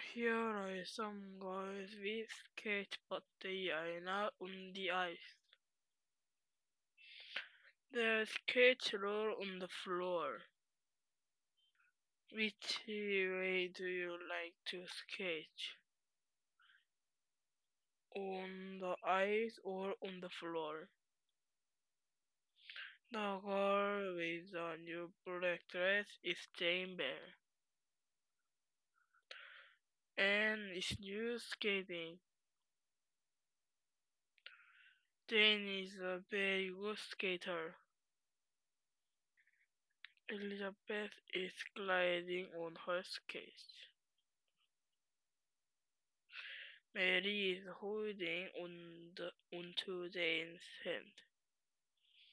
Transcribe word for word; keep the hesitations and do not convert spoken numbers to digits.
Here are some guys with skates, but they are not on the ice. Their skates roll on the floor. Which way do you like to skate? On the ice or on the floor? The girl with the new black dress is Jane Bear and is new skating. Jane is a very good skater. Elizabeth is gliding on her skates. Mary is holding on the, onto Jane's hand.